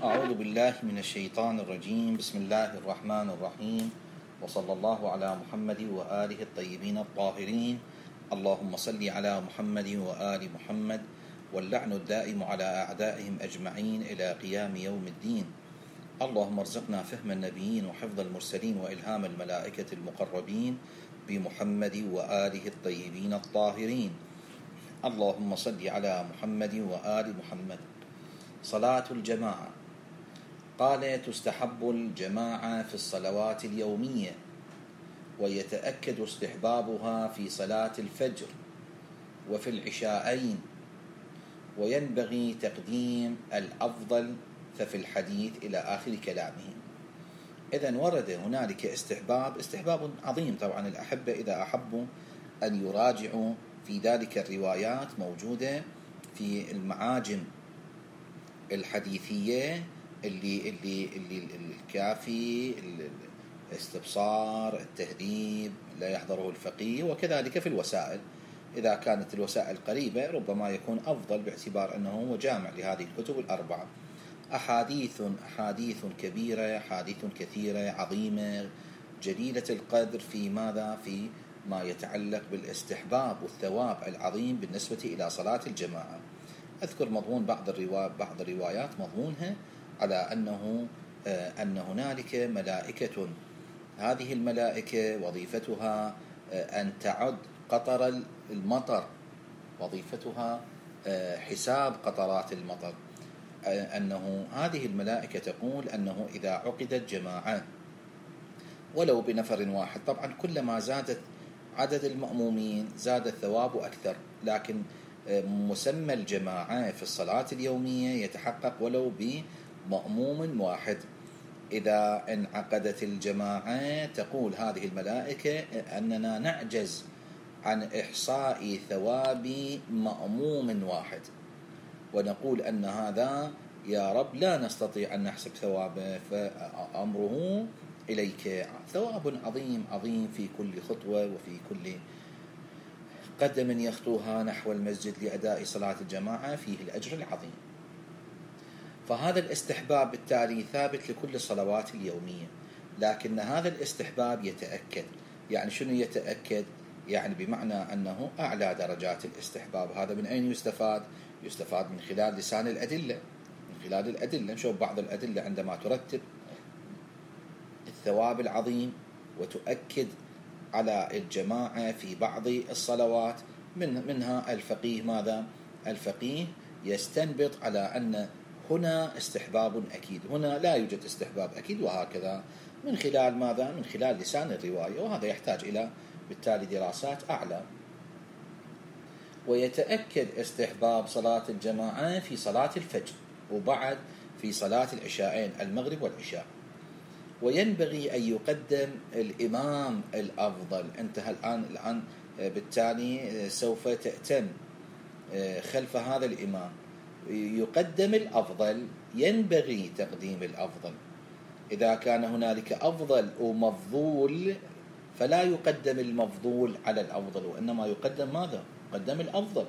أعوذ بالله من الشيطان الرجيم. بسم الله الرحمن الرحيم، وصلى الله على محمد وآله الطيبين الطاهرين. اللهم صل على محمد وآل محمد، واللعن الدائم على أعدائهم أجمعين إلى قيام يوم الدين. اللهم ارزقنا فهم النبيين وحفظ المرسلين وإلهام الملائكة المقربين بمحمد وآله الطيبين الطاهرين. اللهم صل على محمد وآل محمد. صلاة الجماعة. قال: تستحب الجماعة في الصلوات اليومية، ويتأكد استحبابها في صلاة الفجر وفي العشاءين، وينبغي تقديم الأفضل ففي الحديث إلى آخر كلامه. إذن ورد هنالك استحباب عظيم. طبعا الأحبة إذا أحبوا أن يراجعوا في ذلك الروايات موجودة في المعاجم الحديثية اللي الكافي، الاستبصار، التهذيب، لا يحضره الفقيه، وكذلك في الوسائل. إذا كانت الوسائل قريبة ربما يكون أفضل، باعتبار أنه هو جامع لهذه الكتب الأربعة. أحاديث كبيرة، أحاديث كثيرة عظيمة جليلة القدر في ماذا؟ في ما يتعلق بالاستحباب والثواب العظيم بالنسبة إلى صلاة الجماعة. أذكر مضمون بعض الروايات مضمونها على أن هنالك ملائكة، هذه الملائكة وظيفتها أن تعد قطر المطر، وظيفتها حساب قطرات المطر. أنه هذه الملائكة تقول أنه إذا عقدت جماعة ولو بنفر واحد، طبعا كلما زادت عدد المأمومين زاد الثواب أكثر، لكن مسمى الجماعة في الصلاة اليومية يتحقق ولو بمأموم واحد. إذا انعقدت الجماعة تقول هذه الملائكة أننا نعجز عن إحصاء ثواب مأموم واحد، ونقول أن هذا يا رب لا نستطيع أن نحسب ثوابه، فأمره إليك. ثواب عظيم عظيم في كل خطوة وفي كل قدم يخطوها نحو المسجد لأداء صلاة الجماعة، فيه الأجر العظيم. فهذا الاستحباب بالتالي ثابت لكل الصلوات اليومية، لكن هذا الاستحباب يتأكد. يعني شنو يتأكد؟ يعني بمعنى أنه أعلى درجات الاستحباب. هذا من أين يستفاد؟ يستفاد من خلال لسان الأدلة، من خلال الأدلة. نشوف بعض الأدلة عندما ترتب الثواب العظيم وتؤكد على الجماعة في بعض الصلوات. منها الفقيه ماذا؟ الفقيه يستنبط على أن هنا استحباب أكيد، هنا لا يوجد استحباب أكيد، وهكذا من خلال ماذا؟ من خلال لسان الرواية. وهذا يحتاج إلى بالتالي دراسات أعلى. ويتأكد استحباب صلاة الجماعة في صلاة الفجر، وبعد في صلاة العشاءين، المغرب والعشاء. وينبغي أن يقدم الإمام الأفضل. أنت الآن بالتالي سوف تأتم خلف هذا الإمام، يقدم الأفضل، ينبغي تقديم الأفضل. إذا كان هنالك أفضل ومفضول فلا يقدم المفضول على الأفضل، وإنما يقدم ماذا؟ يقدم الأفضل.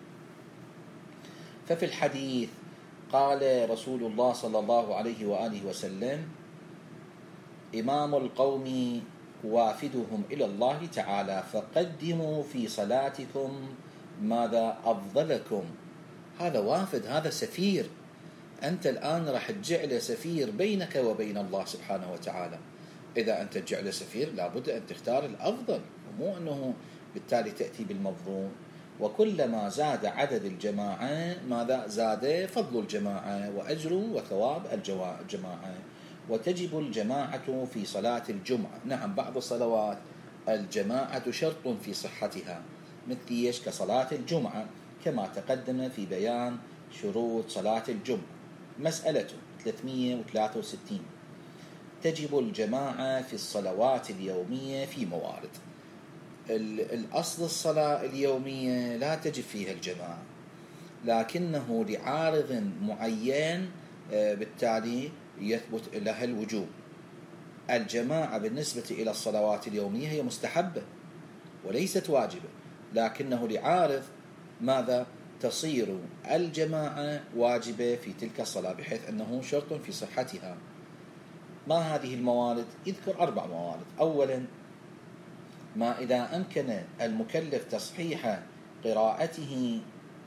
ففي الحديث قال رسول الله صلى الله عليه وآله وسلم: إمام القوم وافدهم إلى الله تعالى، فقدموا في صلاتكم ماذا؟ أفضلكم. هذا وافد، هذا سفير. أنت الآن راح تجعل سفير بينك وبين الله سبحانه وتعالى. إذا أنت تجعل سفير لابد أن تختار الأفضل، ومو أنه بالتالي تأتي بالمفضول. وكلما زاد عدد الجماعة ماذا؟ زاد فضل الجماعة وأجر وثواب الجماعة. وتجب الجماعة في صلاة الجمعة. نعم، بعض الصلوات الجماعة شرط في صحتها، مثل كصلاة الجمعة، كما تقدم في بيان شروط صلاة الجمعة. مسألة 363. تجب الجماعة في الصلوات اليومية في موارد. الأصل الصلاة اليومية لا تجب فيها الجماعة، لكنه لعارض معين بالتالي يثبت لها الوجوب. الجماعة بالنسبة إلى الصلوات اليومية هي مستحبة وليست واجبة، لكنه لعارض ماذا؟ تصير الجماعة واجبة في تلك الصلاة، بحيث أنه شرط في صحتها. ما هذه الموارد؟ يذكر 4 موارد. أولا، ما إذا أمكن المكلف تصحيح قراءته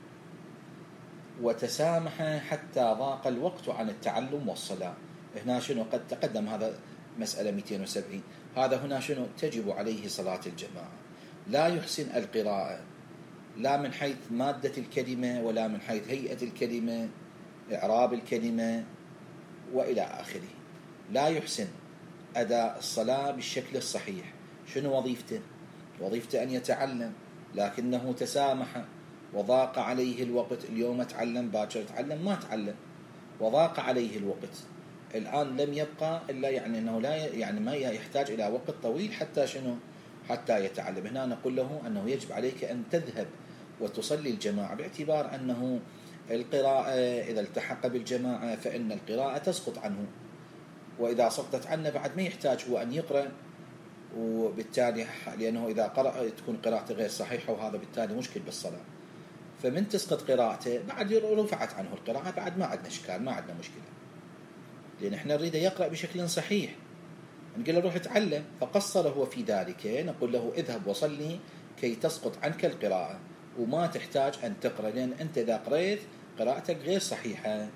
وتسامح حتى ضاق الوقت عن التعلم والصلاة. هنا شنو؟ قد تقدم هذا مسألة 270. هذا هنا شنو؟ تجب عليه صلاة الجماعة. لا يحسن القراءة لا من حيث مادة الكلمة ولا من حيث هيئة الكلمة، إعراب الكلمة وإلى آخره. لا يحسن أداء الصلاة بالشكل الصحيح. شنو وظيفته؟ وظيفته أن يتعلم، لكنه تسامح وضاق عليه الوقت. اليوم أتعلم، باكر أتعلم، ما أتعلم، وضاق عليه الوقت. الآن لم يبقى إلا يعني أنه لا يعني ما يحتاج إلى وقت طويل حتى شنو؟ حتى يتعلم. هنا نقول له أنه يجب عليك أن تذهب وتصلي الجماعة، باعتبار أنه القراءة إذا التحق بالجماعة فإن القراءة تسقط عنه، وإذا سقطت عنه بعد ما يحتاج هو أن يقرأ، وبالتالي لأنه إذا قرأ تكون قراءته غير صحيحة، وهذا بالتالي مشكل بالصلاة. فمن تسقط قراءته بعد رفعت عنه القراءة، بعد ما عندنا إشكال، ما عندنا مشكلة، لأن إحنا نريد يقرأ بشكل صحيح. نقول له روح اتعلم، فقصر هو في ذلك. نقول له اذهب وصلي كي تسقط عنك القراءة، وما تحتاج أن تقرأ، لأن أنت إذا قرأت قراءتك غير صحيحة.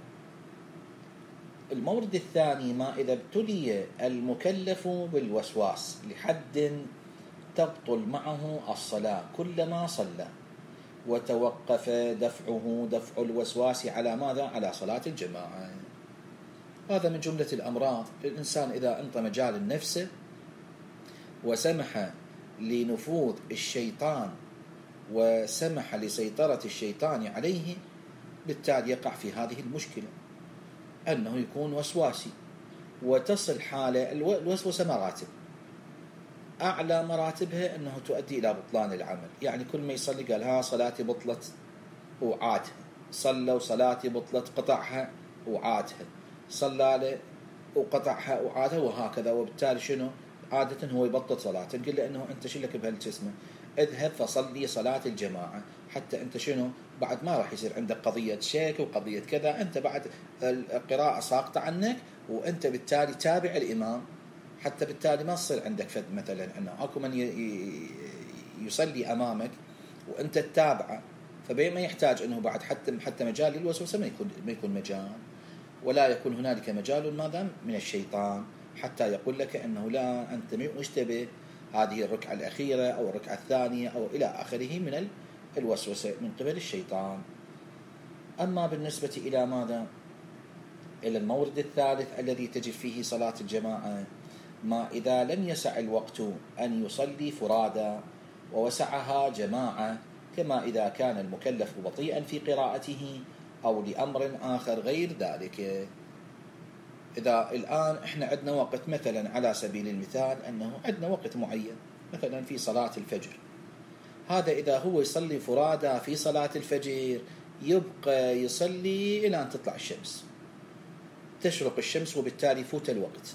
المورد الثاني، ما إذا ابتلي المكلف بالوسواس لحد تبطل معه الصلاة كلما صلى، وتوقف دفع الوسواس على ماذا؟ على صلاة الجماعة. هذا من جملة الأمراض. الإنسان إذا أنطى مجال النفس وسمح لنفوذ الشيطان وسمح لسيطرة الشيطان عليه، بالتالي يقع في هذه المشكلة، أنه يكون وسواسي، وتصل حالة الوسوسة مراتب. أعلى مراتبها أنه تؤدي إلى بطلان العمل. يعني كل ما يصلي قال ها صلاتي بطلت وعادها، صلى وصلاتي بطلت قطعها وعادها، صلى له وقطعها وعادها، وهكذا. وبالتالي شنو؟ عادة هو يبطل صلاة. نقول له أنه أنت شلك بهالجسمه، اذهب فصلي صلاة الجماعة، حتى أنت شنو؟ بعد ما راح يصير عندك قضية شيك وقضية كذا، أنت بعد القراءة ساقطة عنك، وأنت بالتالي تابع الإمام، حتى بالتالي ما تصير عندك فد مثلا أنه أكو من يصلي أمامك وأنت تتابعه، فبين ما يحتاج أنه بعد حتى مجال الوسوسة ما يكون مجال، ولا يكون هنالك مجال ماذا؟ من الشيطان، حتى يقول لك أنه لا أنت مشتبه هذه الركعة الأخيرة أو الركعة الثانية أو إلى آخره من الوسوسة من قبل الشيطان. أما بالنسبة إلى ماذا؟ إلى المورد الثالث الذي تجب فيه صلاة الجماعة، ما إذا لم يسع الوقت أن يصلي فرادى ووسعها جماعة، كما إذا كان المكلف بطيئا في قراءته أو لأمر آخر غير ذلك. إذا الآن إحنا عندنا وقت، مثلا على سبيل المثال أنه عندنا وقت معين مثلا في صلاة الفجر، هذا إذا هو يصلي فرادى في صلاة الفجر يبقى يصلي إلى أن تطلع الشمس، تشرق الشمس، وبالتالي يفوت الوقت.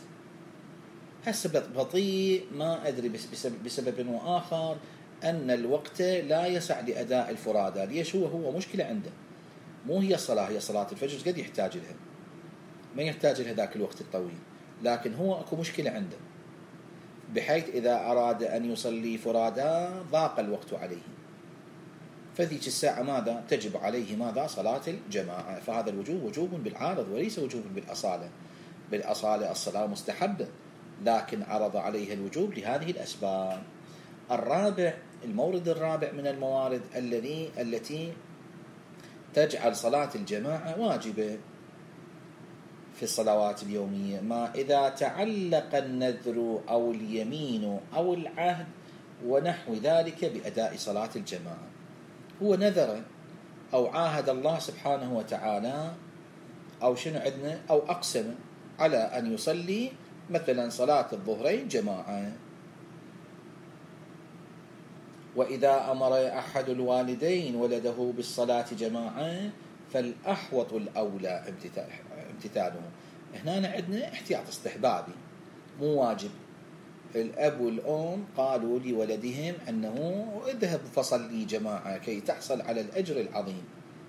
هسه بطيء، ما أدري بسبب آخر أن الوقت لا يسع لأداء الفرادى. ليش؟ هو مشكلة عنده، مو هي الصلاة، هي صلاة الفجر قد يحتاج لها، ما يحتاج لها ذاك الوقت الطويل، لكن هو أكو مشكلة عنده، بحيث إذا أراد أن يصلي فرادى ضاق الوقت عليه، فذيك الساعة ماذا؟ تجب عليه ماذا؟ صلاة الجماعة. فهذا الوجوب وجوب بالعارض وليس وجوب بالأصالة. بالأصالة الصلاة مستحبة، لكن عرض عليها الوجوب لهذه الأسباب. الرابع، المورد الرابع من الموارد التي تجعل صلاة الجماعة واجبة في الصلوات اليومية، ما إذا تعلق النذر أو اليمين أو العهد ونحو ذلك بأداء صلاة الجماعة. هو نذر أو عاهد الله سبحانه وتعالى أو شنو عندنا، أو أقسم على أن يصلي مثلا صلاة الظهرين جماعة، وإذا أمر أحد الوالدين ولده بالصلاة جماعة فالأحوط الأولى امتثاله. هنا عندنا احتياط استحبابي مو واجب. الأب والأم قالوا لولدهم أنه اذهب فصلي جماعة كي تحصل على الأجر العظيم،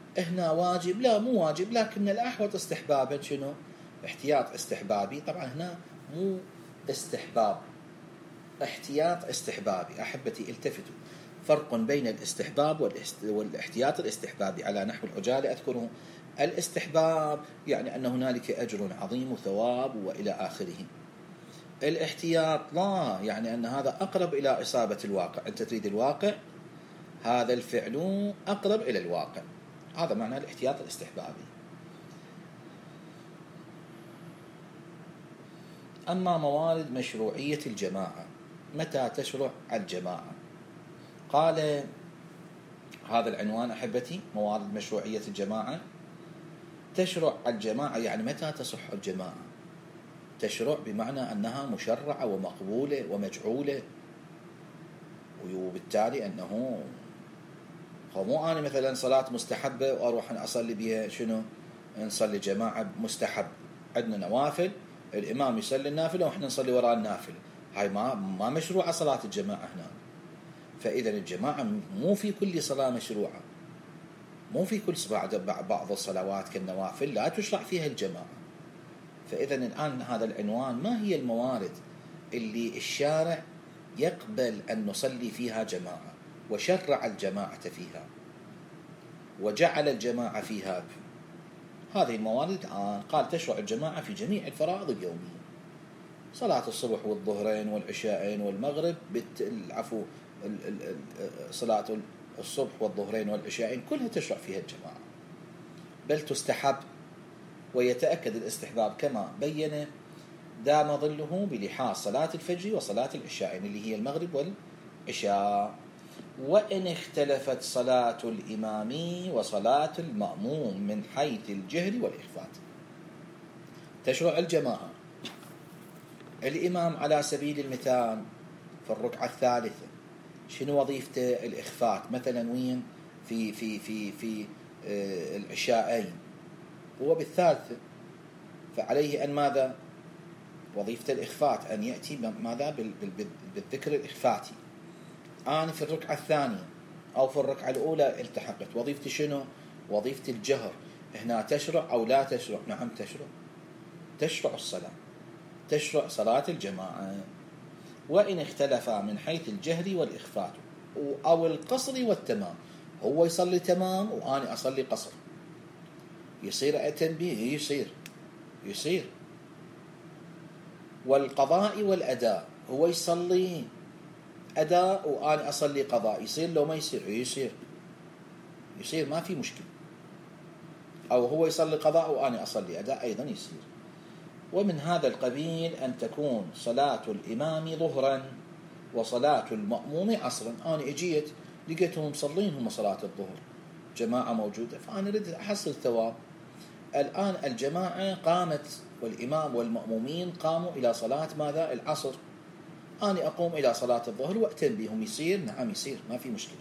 هنا واجب؟ لا مو واجب، لكن الأحوط استحبابا. شنو؟ احتياط استحبابي. طبعا هنا مو استحباب، احتياط استحبابي. أحبتي التفتوا، فرق بين الاستحباب والاحتياط الاستحبابي. على نحو العجالة أذكره، الاستحباب يعني أن هنالك أجر عظيم وثواب وإلى آخره. الاحتياط لا، يعني أن هذا أقرب إلى إصابة الواقع. أنت تريد الواقع، هذا الفعل أقرب إلى الواقع. هذا معنى الاحتياط الاستحبابي. أما موارد مشروعية الجماعة، متى تشرع الجماعة؟ قال هذا العنوان أحبتي، موارد مشروعية الجماعة. تشرع الجماعة يعني متى تصح الجماعة؟ تشرع بمعنى أنها مشرعة ومقبولة ومجعولة، وبالتالي أنه مو أنا مثلا صلاة مستحبة وأروح أصلي بها شنو؟ نصلي جماعة مستحب. عندنا نوافل، الإمام يصلي النافلة وإحنا نصلي وراء النافلة، هاي ما مشروعة صلاة الجماعة هنا. فإذا الجماعة مو في كل صلاة مشروعة، مو في كل بعض الصلوات كالنوافل لا تشرع فيها الجماعة. فإذا الآن هذا العنوان، ما هي الموارد اللي الشارع يقبل أن نصلي فيها جماعة وشرع الجماعة فيها وجعل الجماعة فيها؟ هذه الموارد الآن قال تشرع الجماعة في جميع الفرائض اليومية، صلاة الصبح والظهرين والعشاءين والمغرب، صلاة الصبح والظهرين والعشاءين كلها تشرع فيها الجماعة، بل تستحب. ويتأكد الاستحباب كما بين دام ظله بلحاظ صلاة الفجر وصلاة العشاءين اللي هي المغرب والعشاء. وإن اختلفت صلاة الإمام وصلاة المأموم من حيث الجهر والإخفات، تشرع الجماعة. الإمام على سبيل المثال في الركعة الثالثة شنو وظيفته؟ الإخفات. مثلا وين؟ في العشاءين، هو بالثالثة، فعليه أن ماذا؟ وظيفة الإخفات، أن يأتي ماذا؟ بالذكر الإخفاتي. أنا في الركعة الثانية أو في الركعة الأولى التحقت، وظيفتي شنو؟ وظيفة الجهر. هنا تشرع أو لا تشرع؟ نعم تشرع، تشرع الصلاة، تشرع صلاة الجماعة. وإن اختلف من حيث الجهر والإخفات أو القصر والتمام، هو يصلي تمام وأنا أصلي قصر، يصير تنبيه؟ يصير. والقضاء والأداء، هو يصلي أداء وأنا أصلي قضاء، يصير لو ما يصير؟ يصير ما في مشكلة. أو هو يصلي قضاء وأنا أصلي أداء، أيضا يصير. ومن هذا القبيل أن تكون صلاة الإمام ظهرا وصلاة المأموم عصرا. أنا إجيت لقيتهم مصلين هم صلاة الظهر، جماعة موجودة، فأنا أريد أحصل ثواب. الآن الجماعة قامت والإمام والمأمومين قاموا إلى صلاة ماذا؟ العصر، أنا أقوم إلى صلاة الظهر وأتم بهم، يصير؟ نعم يصير، ما في مشكلة.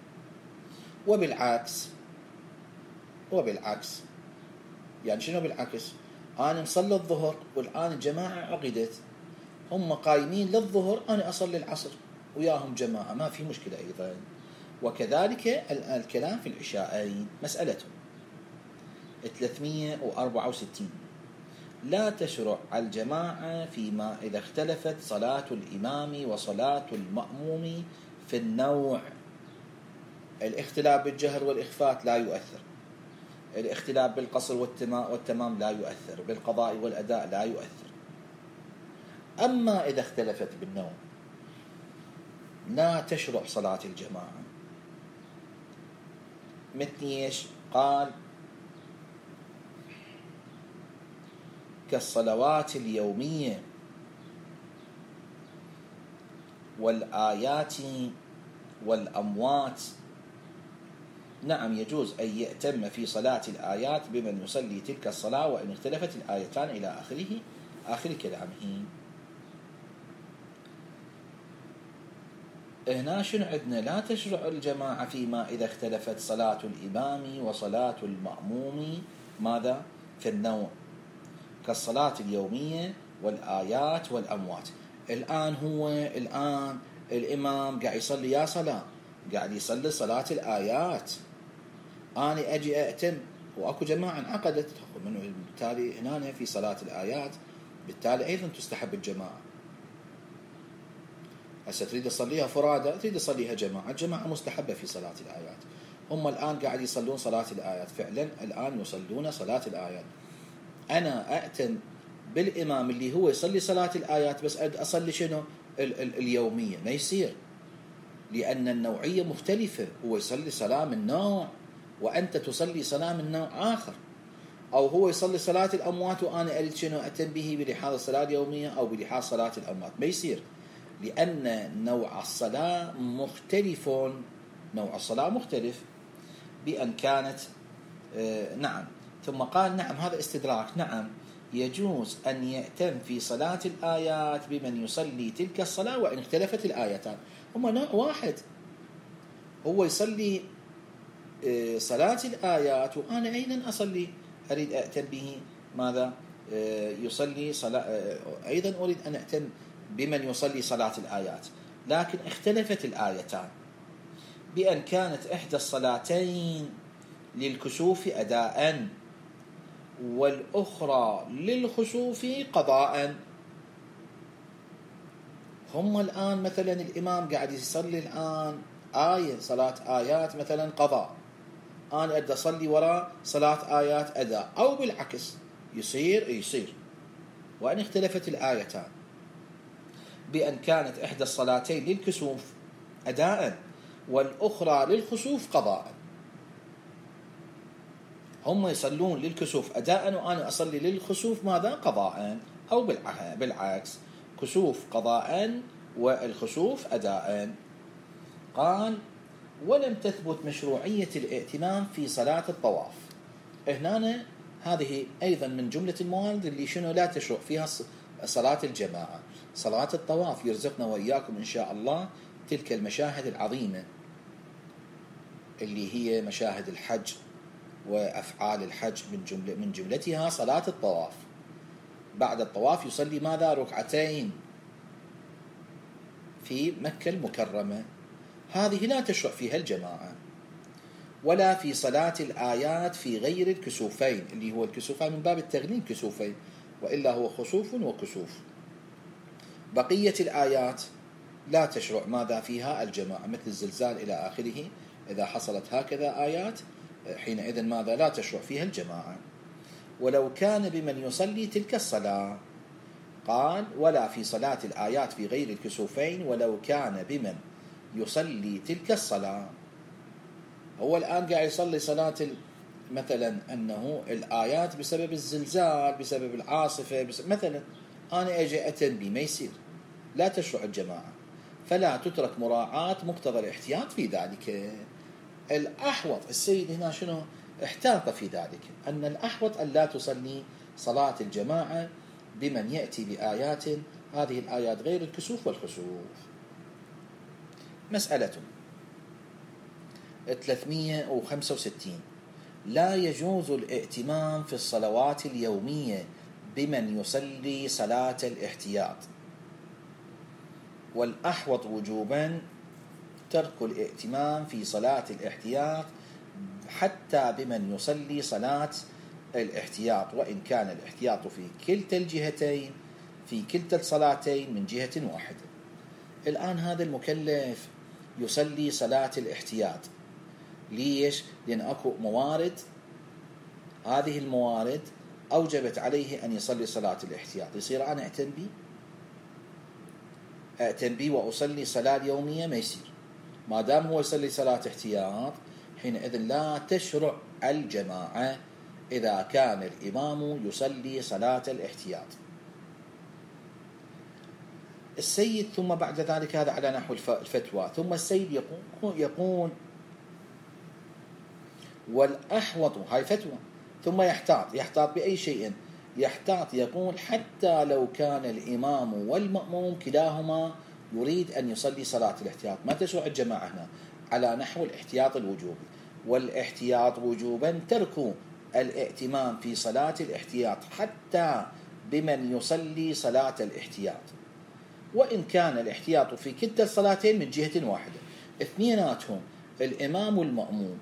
وبالعكس يعني شنو بالعكس؟ أنا مصلي الظهر والآن الجماعة عقدت، هم قايمين للظهر، أنا أصلي العصر وياهم جماعة، ما في مشكلة أيضا. وكذلك الكلام في العشاءين. مسألته 364. لا تشرع الجماعة فيما إذا اختلفت صلاة الإمام وصلاة المأموم في النوع. الاختلاف بالجهر والإخفات لا يؤثر، الاختلاف بالقصر والتمام لا يؤثر، بالقضاء والأداء لا يؤثر. أما إذا اختلفت بالنوع لا تشرع صلاة الجماعة. مثل ايش؟ قال كالصلوات اليومية والآيات والأموات. نعم يجوز أن يأتم في صلاة الآيات بمن يصلي تلك الصلاة وإن اختلفت الآيتان إلى آخر كلامه. هنا شنو عندنا؟ لا تشرع الجماعة فيما إذا اختلفت صلاة الإمام وصلاة المأموم ماذا؟ في النوع، كالصلاة اليومية والآيات والأموات. الآن الإمام قاعد يصلي يا صلاة، قاعد يصلي صلاة الآيات، أنا أجي أأتم وأكو جماعة انعقدت، بالتالي هنا في صلاة الآيات بالتالي أيضا تستحب الجماعة. هسه تريد تصليها فرادى، تريد تصليها جماعة، الجماعة مستحبة في صلاة الآيات. هم الآن قاعد يصلون صلاة الآيات، فعلا الآن يصلون صلاة الآيات. أنا أأتم بالإمام اللي هو يصلي صلاة الآيات بس أصلي شنو اليومية، ما يصير، لأن النوعية مختلفة. هو يصلي صلاة من نوع وأنت تصلي صلاة من نوع آخر، أو هو يصلي صلاة الأموات وأنا أريد شنو أتم به بلحاظ الصلاة اليومية أو بلحاظ صلاة الأموات، ما يصير، لأن نوع الصلاة مختلف، نوع الصلاة مختلف بأن كانت نعم. ثم قال نعم هذا استدراك، نعم يجوز أن يأتم في صلاة الآيات بمن يصلي تلك الصلاة وإن اختلفت الآيتان. هما نوع واحد، هو يصلي صلاة الآيات وأنا أيضا أصلي أريد أأتم به ماذا يصلي صلاة، أيضا أريد أن أأتم بمن يصلي صلاة الآيات، لكن اختلفت الآيتان بأن كانت إحدى الصلاتين للكسوف أداء والأخرى للخسوف قضاء. هم الآن مثلا الإمام قاعد يصلي الآن آية صلاة آيات مثلا قضاء، أنا أدى أصلي وراء صلاة آيات أداء، أو بالعكس يصير وأن اختلفت الآيتان بأن كانت إحدى الصلاتين للكسوف أداء والأخرى للخسوف قضاء. هم يصلون للكسوف أداء وأنا أصلي للخسوف ماذا قضاء، أو بالعكس كسوف قضاء والخسوف أداء. قال ولم تثبت مشروعية الائتمام في صلاة الطواف. هنا هذه أيضا من جملة الموارد اللي شنو لا تشرع فيها صلاة الجماعة. صلاة الطواف يرزقنا وإياكم إن شاء الله تلك المشاهد العظيمة اللي هي مشاهد الحج وأفعال الحج، من جملتها صلاة الطواف. بعد الطواف يصلي ماذا؟ ركعتين في مكة المكرمة، هذه لا تشرع فيها الجماعة، ولا في صلاة الآيات في غير الكسوفين، اللي هو الكسوفين من باب التغليل كسوفين، وإلا هو خسوف وكسوف. بقية الآيات لا تشرع ماذا فيها الجماعة، مثل الزلزال إلى آخره، إذا حصلت هكذا آيات حينئذ ماذا لا تشرع فيها الجماعة. ولو كان بمن يصلي تلك الصلاة، قال ولا في صلاة الآيات في غير الكسوفين ولو كان بمن يصلي تلك الصلاة. هو الآن قاعد يصلي صلاة مثلا أنه الآيات بسبب الزلزال بسبب العاصفة مثلا، أنا أجي أتم بي، ما يصير، لا تشرع الجماعة، فلا تترك مراعاة مقتضى الاحتياط في ذلك. الأحوط السيد هنا شنو احتاط في ذلك، أن الأحوط أن لا تصلي صلاة الجماعة بمن يأتي بآيات، هذه الآيات غير الكسوف والخسوف. مسألة 365 لا يجوز الائتمام في الصلوات اليومية بمن يصلي صلاة الاحتياط، والأحوط وجوبا ترك الائتمام في صلاة الاحتياط حتى بمن يصلي صلاة الاحتياط، وإن كان الاحتياط في كلتا الجهتين في كلتا الصلاتين من جهة واحدة. الآن هذا المكلف يصلي صلاة الاحتياط، ليش؟ لأن أكو موارد، هذه الموارد أوجبت عليه أن يصلي صلاة الاحتياط. يصير أنا أأتم بي وأصلي صلاة اليومية؟ ما يصير، ما دام هو يصلي صلاة احتياط حينئذ لا تشرع الجماعة إذا كان الإمام يصلي صلاة الاحتياط. السيد ثم بعد ذلك هذا على نحو الفتوى، ثم السيد يقول والأحوط، هاي فتوى، ثم يحتاط بأي شيء؟ يحتاط يقول حتى لو كان الإمام والمأموم كلاهما يريد أن يصلي صلاة الاحتياط، ما تشرع الجماعة هنا على نحو الاحتياط الوجوبي. والاحتياط وجوبا ترك الائتمام في صلاة الاحتياط حتى بمن يصلي صلاة الاحتياط، وإن كان الاحتياط في كلتا الصلاتين من جهة واحدة، اثنيناتهم الإمام والمأموم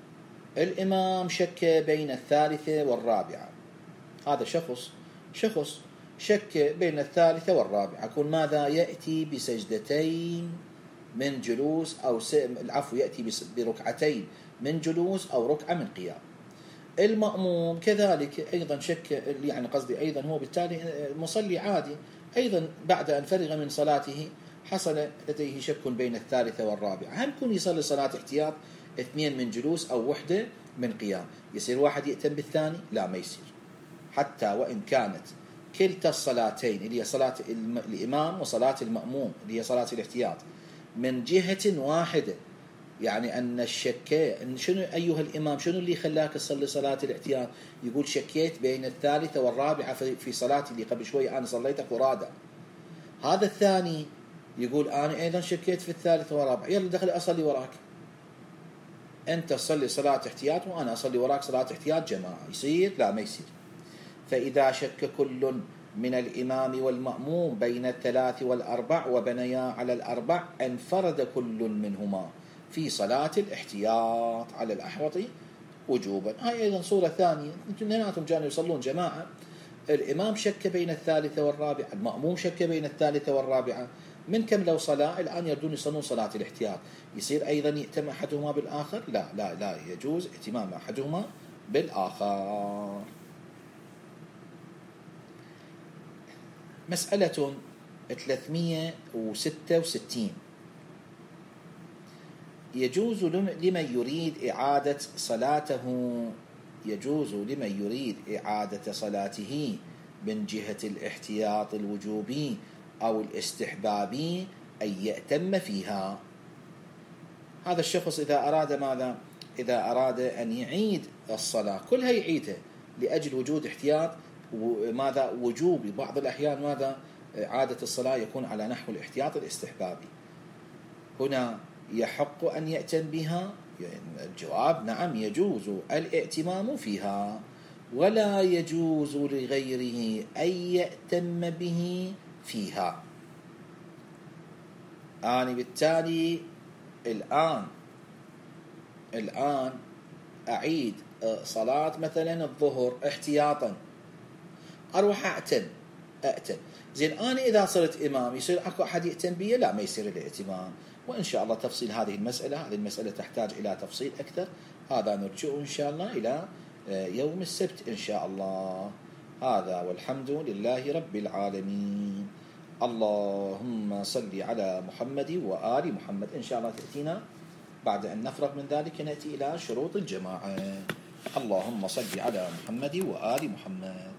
الإمام شك بين الثالثة والرابعة، هذا شخص شك بين الثالثة والرابعة، يكون ماذا؟ يأتي بسجدتين من جلوس أو يأتي بركعتين من جلوس أو ركعة من قيام. المأموم كذلك أيضا شك، يعني قصدي أيضا هو بالتالي مصلي عادي أيضا بعد أن فرغ من صلاته حصل لديه شك بين الثالثة والرابعة، هل يكون يصلي صلاة احتياط 2 من جلوس أو 1 من قيام؟ يصير واحد يأتم بالثاني؟ لا، ما يصير، حتى وإن كانت كلتا الصلاتين اللي هي صلاة الإمام وصلاة المأموم اللي هي صلاة الاحتياط من جهة واحدة. يعني أن الشك شنو أيها الإمام، شنو اللي خلاك تصلي صلاة الاحتياط؟ يقول شكيت بين الثالثة والرابعة في صلاتي اللي قبل شوي أنا صليتها فرادى. هذا الثاني يقول أنا أيضا شكيت في الثالثة والرابعة، يلا دخل أصلي وراك، أنت تصلي صلاة احتياط وأنا أصلي وراك صلاة احتياط جماعة، يصير؟ لا، ما يصير. فإذا شك كل من الإمام والمأموم بين 3 و4 وبنيا على 4 انفرد كل منهما في صلاة الاحتياط على الأحوط وجوبا. هاي أيضا صورة ثانية، اثنيناتهم كانوا يصلون جماعة، الإمام شك بين الثالثة والرابعة، المأموم شك بين الثالثة والرابعة، من كم لو صلاة الآن يردون يصلون صلاة الاحتياط، يصير أيضا يأتم أحدهما بالآخر؟ لا لا لا، يجوز ائتمام أحدهما بالآخر. مسألة 366، يجوز لمن يريد إعادة صلاته من جهة الاحتياط الوجوبي أو الاستحبابي أن يأتم فيها. هذا الشخص إذا أراد ماذا؟ إذا أراد أن يعيد الصلاة كلها يعيدها لأجل وجود احتياط وماذا؟ وجوبي، بعض الأحيان ماذا؟ إعادة الصلاة يكون على نحو الاحتياط الاستحبابي، هنا يحق أن يأتم بها؟ الجواب نعم، يجوز الائتمام فيها، ولا يجوز لغيره أن يأتم به فيها. أنا بالتالي الآن أعيد صلاة مثلا الظهر احتياطا، أروح أأتم زين، أنا إذا صرت إمام يصير أكو أحد يأتم بي؟ لا، ما يصير الائتمام. وإن شاء الله تفصيل هذه المسألة تحتاج إلى تفصيل أكثر، هذا نرجع إن شاء الله إلى يوم السبت إن شاء الله. هذا والحمد لله رب العالمين. اللهم صل على محمد وآل محمد. إن شاء الله تأتينا بعد أن نفرغ من ذلك نأتي إلى شروط الجماعة. اللهم صل على محمد وآل محمد.